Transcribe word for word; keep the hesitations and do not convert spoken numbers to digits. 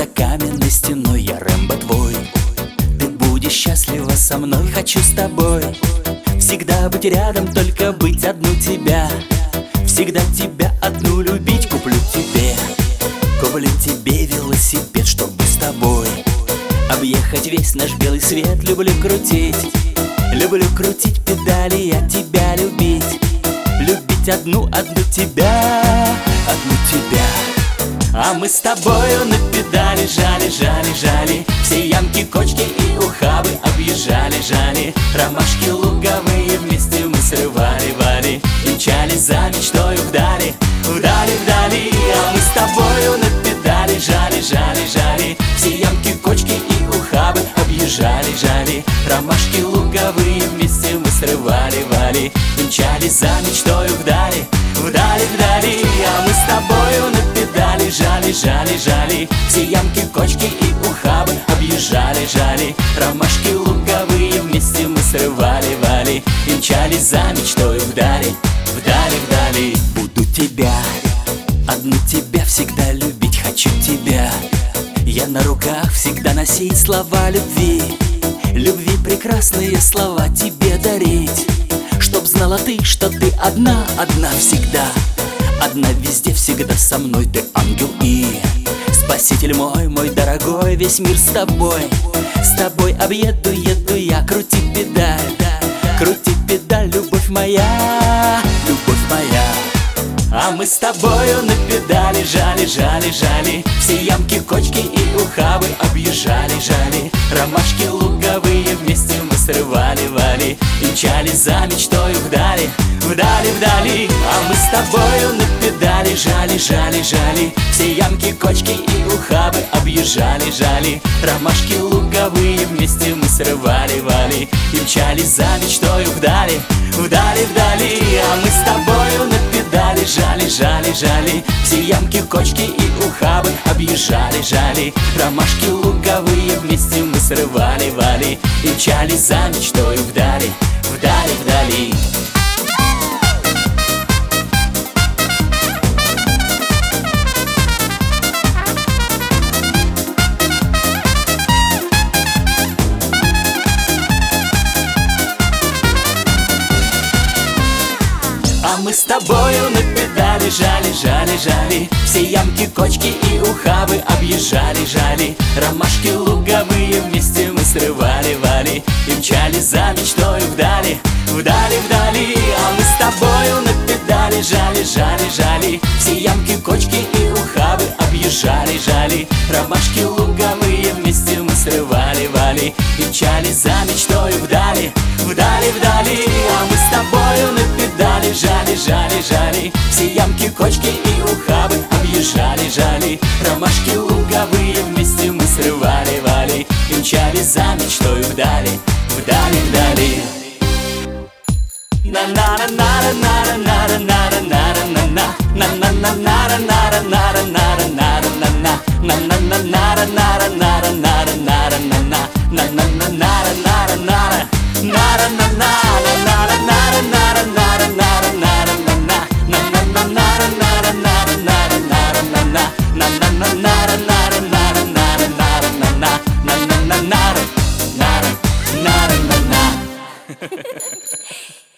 каменной стеной, я Рэмбо твой. Ты будешь счастлива со мной, хочу с тобой всегда быть рядом, только быть одну тебя. Всегда тебя одну любить, куплю тебе. Куплю тебе велосипед, чтобы с тобой объехать весь наш белый свет. Люблю крутить, люблю крутить педали, я тебя любить. Любить одну, одну тебя, одну тебя. А мы с тобою на педали жали, жали, жали. Все ямки, кочки и ухабы объезжали, жали. Ромашки луговые вместе мы срывали, вали. И мчались за мечтою вдали, вдали, вдали. А мы с тобою на педали жали, жали, жали. Все ямки, кочки и ухабы объезжали, жали. Ромашки луговые вместе мы срывали, вали. И мчались за мечтою вдали, вдали, вдали. А мы с тобою на педали жали, жали, жали. Все ямки, кочки и ухабы объезжали, жали. Ромашки луговые вместе мы срывали, вали. И мчались за мечтою вдали, вдали, вдали. Буду тебя, одну тебя всегда любить, хочу тебя. Я на руках всегда носить слова любви. Любви прекрасные слова тебе дарить. Чтоб знала ты, что ты одна, одна всегда. Одна везде, всегда со мной, ты ангел и спаситель мой, мой дорогой, весь мир с тобой. С тобой объеду, еду я, крути педаль, крути педаль, любовь моя, любовь моя. А мы с тобою на педали жали, жали, жали. Все ямки, кочки и ухабы объезжали, жали. Ромашки луговые вместе мы срывали, вали. И мчались за мечтою вдали, вдали, вдали. А мы с тобою на педали жали, жали, жали. Все ямки, кочки и ухабы объезжали, жали. Ромашки луговые вместе мы срывали, вали. И мчались за мечтою вдали, вдали, вдали. А мы с тобою на педали жали, жали, жали. Все ямки, кочки и ухабы объезжали, жали. Ромашки луговые вместе мы срывали, вали. И мчались за мечтою вдали, вдали, вдали. А мы с тобою на педали жали, жали, жали. Все ямки, кочки и ухабы объезжали, жали. Ромашки луговые вместе мы срывали, вали. И мчались за мечтою вдали, вдали, вдали. А мы с тобою на педали жали, жали, жали. Все ямки, кочки и ухабы объезжали, жали. Ромашки луговые вместе мы срывали, вали. И мчались за мечтою вдали, вдали, вдали. А мы с тобою на педали жали, жали, жали. Все ямки, кочки и ухабы объезжали, жали. Ромашки луговые вместе мы срывали, вали. И мчались за мечтою вдали, вдали, вдали. На на на на на на на на на на на на на на на на на на на на